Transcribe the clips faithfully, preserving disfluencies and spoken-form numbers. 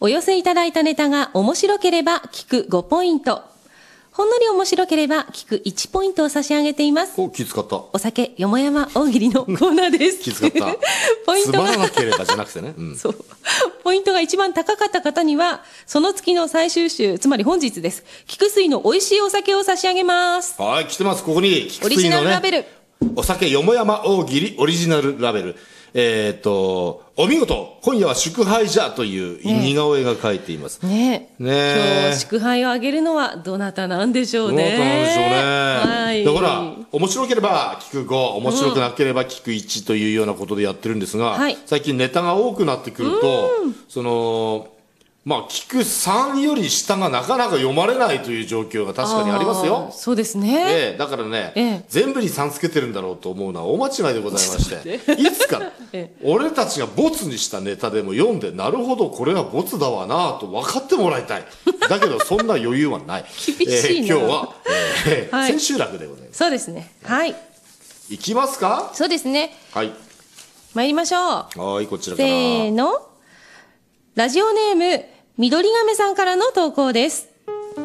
お寄せいただいたネタが面白ければ聞くごポイント。ほんのり面白ければ聞くいちポイントを差し上げています。 お、気遣った。 お酒よもやま大喜利のコーナーです。 気遣った。 ポイントがつまらなければじゃなくてね、うん、 そう。ポイントが一番高かった方にはその月の最終週、つまり本日です。菊水の美味しいお酒を差し上げます。 はい、来てます。ここに菊オリジ水の、ね、 ナルラベルお酒よもやま大喜利オリジナルラベル。えっ、ー、と、お見事、今夜は祝杯じゃという似顔絵が描いています。 ねえ。ね今日祝杯をあげるのはどなたなんでしょうね。 どなたなんでしょうね。 はい。 だから、面白ければ聞くご、面白くなければ聞くいちというようなことでやってるんですが、うん、最近ネタが多くなってくると、その、まあ、聞くさんより下がなかなか読まれないという状況が確かにありますよ。 そうですね。 ええ、だからね、ええ、全部にさんつけてるんだろうと思うのは大間違いでございまして、いつか、ええ、俺たちがボツにしたネタでも読んで、なるほど、これはボツだわなと分かってもらいたい。だけど、そんな余裕はない。 厳しいな。 えー、今日は、えーはい、千秋楽でございます。 そうですね。はい。 いきますか？ そうですね。 はい。 参りましょう。 はい、こちらから。 せーの。ラジオネーム、緑亀さんからの投稿です。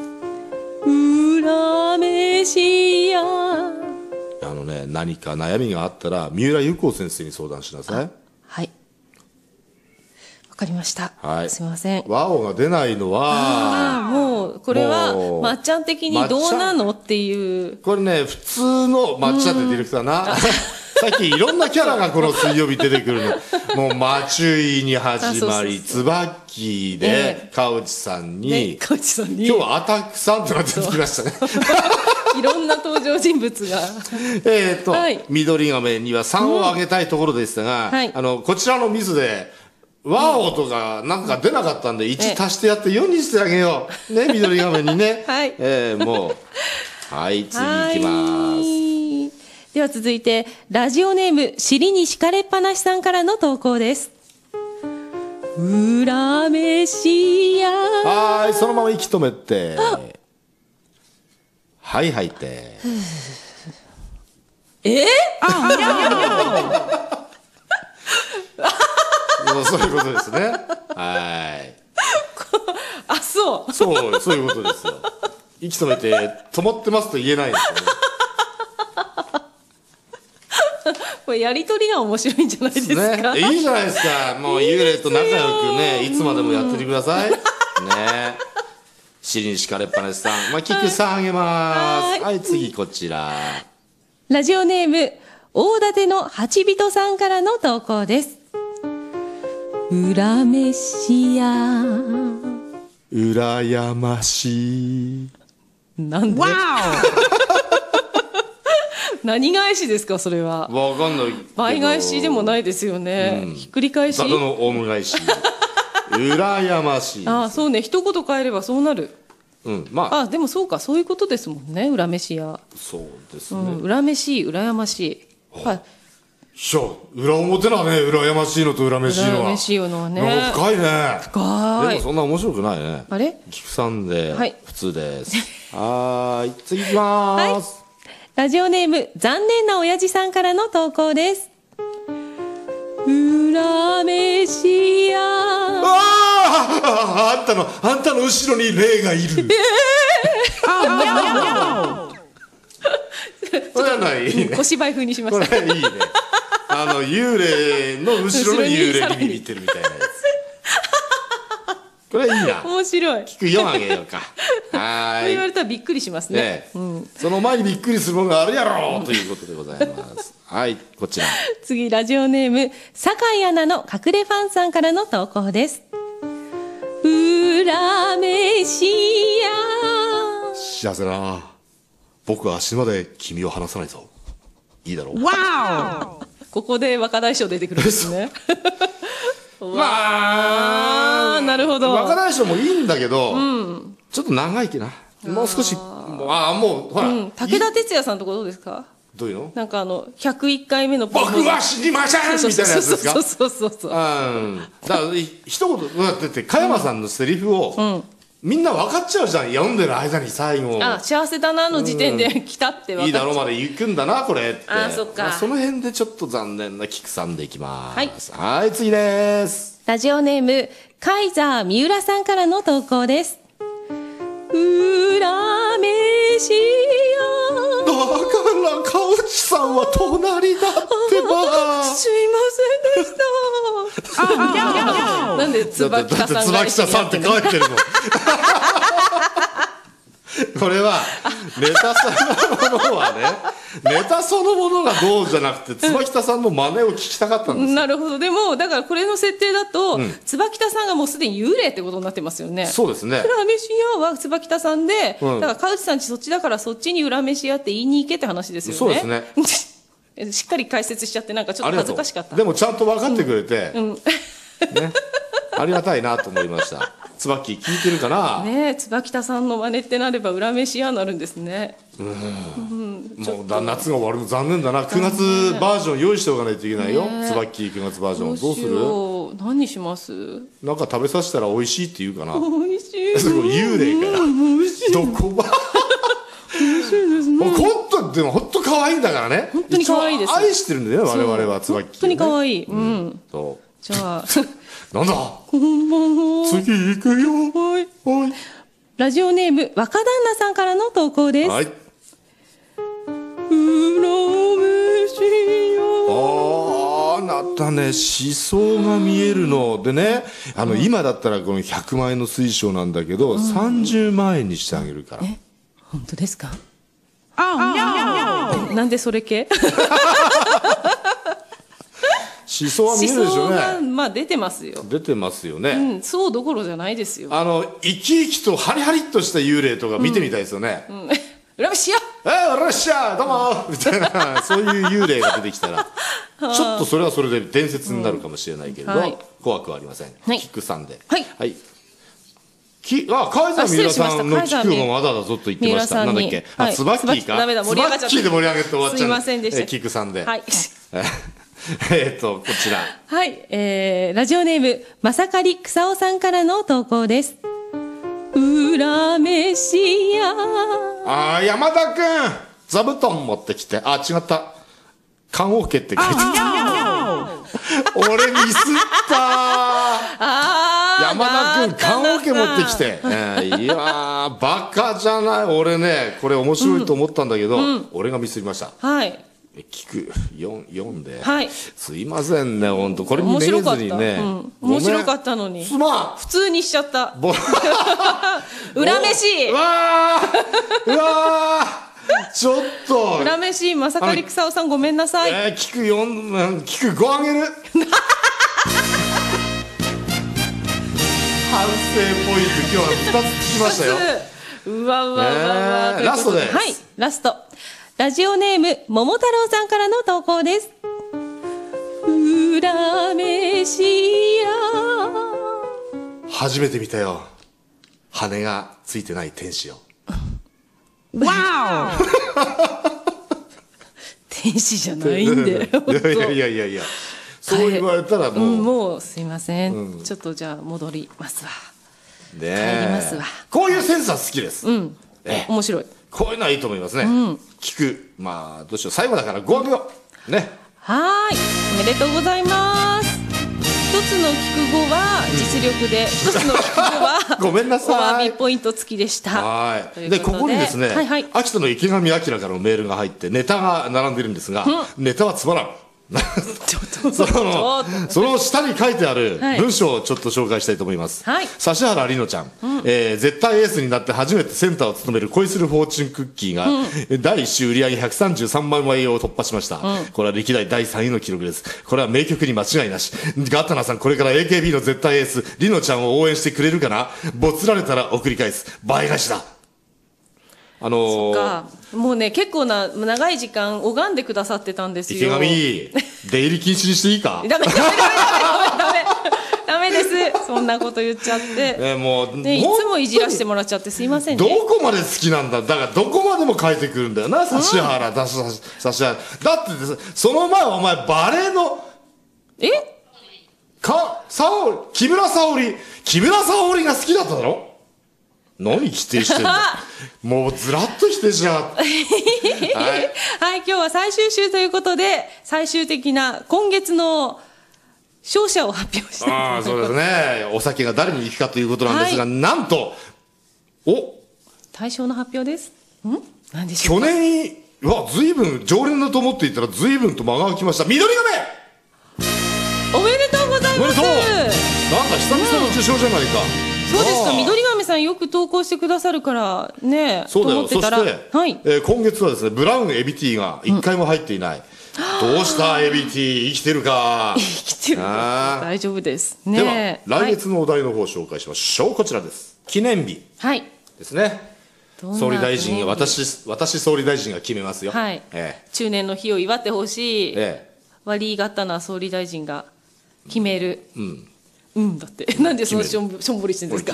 裏飯屋。あのね、何か悩みがあったら三浦友好先生に相談しなさい。 はい。わかりました。 はい。 すみません。 ワオが出ないのは、 ああ、もうこれはまっちゃん的にどうなのっていう。 これね、普通のまっちゃんってディレクターな。さっきいろんなキャラがこの水曜日出てくるの。もう、マチュイに始まり、つばっきで、川内さんに、 川内さんに、 今日はアタックさんとか出てきましたね。 いろんな登場人物が。 えっと、緑亀にはさんをあげたいところでしたが、あの、こちらのミスで、ワオとかなんか出なかったんで、いち足してやってよんにしてあげよう。ね、緑亀にね。 はい。 えー、もう、はい、次行きます。 では続いて、ラジオネーム、尻に敷かれっぱなしさんからの投稿です。裏飯屋。 はい、そのまま息止めて。はい吐いて。 えあ、いやいやいや。そういうことですね。はい。 あ、そう。 そう、そういうことですよ。息止めて、止まってますと言えないんですよね。 これやりとりが面白いんじゃないですか。 ね、いいじゃないですか。もう幽霊と仲良くね、いつまでもやっててください。ね。尻に敷かれっぱなしさん。まあ、菊さんあげます。はい、次こちら。 ラジオネーム、大館の八人さんからの投稿です。裏飯屋。 羨ましい。 なんで何返しですかそれは。 わかんない。 倍返しでもないですよね。うん、ひっくり返し。 ただのオウム返し。羨ましい。 ああ、そうね。一言変えればそうなる。 うん、まあ。 あ、でもそうか、そういうことですもんね。裏飯屋。 そうですね。 うん、裏飯、羨ましい。はい。 いや、裏表なね、羨ましいのと裏飯のは。 裏飯のはね。 深いね。 深い。 でもそんな面白くないね。 あれ？ 菊さんで、 はい、 普通です。はーい、次行きまーす。 はいラジオネーム残念な親父さんからの投稿です。裏飯屋。 ああ、あんたのあんたの後ろに霊がいる。これはない。 小芝居風にしました。 これいいね。あの幽霊の後ろの幽霊に見てるみたいなやつ。これいいな。 面白い。 聞くよあげようか。はい。 言われたらびっくりしますね。 ね、うん、その前にびっくりするものがあるやろということでございます。はい、こちら。 次ラジオネーム酒井アナの隠れファンさんからの投稿です。裏飯屋。 幸せな。僕は死ぬまで君を離さないぞ。いいだろう。 わお。ここで若大将出てくるんですね。 まあ、 なるほど。 若大将もいいんだけど、うん、ちょっと長いけな。もう少し、ああ、もう、ほら、うん。 武田鉄矢さんとこどうですか？ どういうの？ なんかあの、ひゃくいっかいめの僕は死にませんみたいなやつですか？ そうそうそうそう。 うん。だから、一言、だって、加山さんのセリフを、うん、みんな分かっちゃうじゃん。読んでる間に最後。 あ、幸せだなの時点で来たって分かっちゃう。 いいだろうまで行くんだな、これって。 あ、そっか。 その辺でちょっと残念な菊さんでいきます。はい。はい、次です。 ラジオネーム、 カイザー三浦さんからの投稿です。裏飯屋。 だから川内さんは隣だってば。 すいませんでした。あ、なんで椿田さんが椿田さんって書いてるの。これはネタそのものはね、ネタそのものがどうじゃなくて椿田さんの真似を聞きたかったんですよ。 なるほど。でもだからこれの設定だと、うん、椿田さんがもうすでに幽霊ってことになってますよね。 そうですね。 裏飯屋は椿田さんで、うん、だから川内さんちそっちだからそっちに裏飯屋って言いに行けって話ですよね。 そうですね。しっかり解説しちゃってなんかちょっと恥ずかしかった。 でもちゃんと分かってくれて、 うんうん、 ね、ありがたいなと思いました。椿聞いてるかな。 ねえ、椿田さんの真似ってなれば裏飯屋になるんですね。 うん、うん、もうだ夏が終わるの残念だな。くがつバージョン用意しておかないといけないよ。ね、椿くがつバージョンどうする？ 何にします？ なんか食べさせたら美味しいって言うかな。 美味しい。 すごい幽霊から。美味しい。どこば。 美味しいですね。 本当でも本当可愛いんだからね。 本当に可愛いです。 愛してるんだよ我々は椿、ね。 本当に可愛い。うん。 そう。 じゃあ。 なんだ。 こんばんは。 次行くよ。 はい。 はい。 ラジオネーム若旦那さんからの投稿です。はい。裏飯屋。 ああ、あなたね、思想が見えるのでね、あの、うん、今だったらこのひゃくまんえんの水晶なんだけど、うん、さんじゅうまんえんにしてあげるから。 え、本当ですか？あ、なんでそれ系？ 思想は見えるでしょうね。 思想がまあ出てますよ。 出てますよね。 うん、そうどころじゃないですよ。 あの生き生きとハリハリっとした幽霊とか見てみたいですよね。 うん。うん、裏飯屋。 えー、裏飯屋どうもみたいなそういう幽霊が出てきたら、ちょっとそれはそれで伝説になるかもしれないけれど、うんはい、怖くはありません。はい、キクさんで。はい。はい。きあ、カイザー三浦さんのキクがまだだぞと言ってました。なんだっけ。あ、ツバッキーか。 ダメだ、盛り上がっちゃった。 ツバッキーで盛り上げて終わっちゃう。 すいませんでした。 キクさんで。 はい。 えっと、こちら。 はい、えー、ラジオネーム、まさかりくさおさんからの投稿です。裏飯屋。 あー、山田くん、座布団持ってきて。あ、違った。棺桶って書いてある。俺ミスったー。山田くん、棺桶持ってきて。えー、いやー、バカじゃない。俺ね、これ面白いと思ったんだけど、うん、俺がミスりました。 はい。 聞く読んで、 はい、 すいませんね本当これにめげずにね、 うん、面白かったのにすまん普通にしちゃった裏飯うわーうわーちょっと裏飯まさかりくさおさんごめんなさい。 えー、聞くよん聞くごあげる反省ポイント今日はふたつ聞きましたようわうわうわうわ、 えー、ラストです。 はいラストラジオネーム桃太郎さんからの投稿です。裏飯屋。 初めて見たよ。羽がついてない天使よ。 わお。天使じゃないんで。 いやいやいやいやいや。そう言われたらもう、うん、 もうすいません、うん、ちょっとじゃあ戻りますわ。 ねえ。 帰りますわ。 こういうセンスは好きです。 うん。え面白い。 こういうのはいいと思いますね。うん、聞く。まあ、どうしよう。最後だからごあげよう。ね。 はい。おめでとうございます。一つの聞く語は実力で、一、うん、つの聞く語はごめんなさい。お詫びポイント付きでした。 はい。で、ここにですね、はいはい、秋田の池上彰からのメールが入って、ネタが並んでるんですが、うん、ネタはつまらん。 ちょっとそのその下に書いてある文章をちょっと紹介したいと思います、はい、指原莉乃ちゃん、うん、えー、絶対エースになって初めてセンターを務める恋するフォーチュンクッキーが、うん、だいいっ週売上ひゃくさんじゅうさんまんまいを突破しました、うん、これは歴代だいさんいの記録です。これは名曲に間違いなし。ガタナさんこれから エーケービー の絶対エース莉乃ちゃんを応援してくれるかな。ボツられたら送り返す倍返しだ。あのー、 そっかもうね結構な長い時間拝んでくださってたんですよ。 池上出入り禁止にしていいか。 ダメダメダメダメダメダメですそんなこと言っちゃって、 ね、もうね、いつもいじらしてもらっちゃってすいませんね。 どこまで好きなんだ。だからどこまでも書いてくるんだよな指原、うん、だ指原だってその前お前バレーのえか沙織木村沙織木村沙織が好きだっただろ。何否定してんだもうずらっと否定しやがってはい、 はい、今日は最終週ということで最終的な今月の勝者を発表したい。 ああ、そうですね。お酒が誰に行くかということなんですが、はい、なんと、お大賞の発表です。ん何でしょうか。 去年、うわ、ずいぶん常連だと思っていたら、ずいぶんと間が空きました。緑亀おめでとうございます。 なんか久々の受賞じゃないか。 うん、そうですか。緑亀さんよく投稿してくださるからね。 そうだよ。そして、 はい、 えー、今月はですね、ブラウンエビティがいっかいも入っていない。うん、どうしたエビティ、生きてるか。 生きてる。大丈夫です。ね。 では、来月のお題の方を紹介しましょう。はい、こちらです。記念日。はい。ですね。総理大臣が、私、私総理大臣が決めますよ。 はい。ええ、中年の日を祝ってほしい。ええ。割り刀総理大臣が決める。うん。うん、だって。なんでそのしょんぼ、しょんぼりしてるんですか。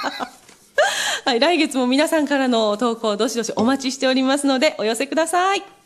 はい、来月も皆さんからの投稿をどしどしお待ちしておりますので、お寄せください。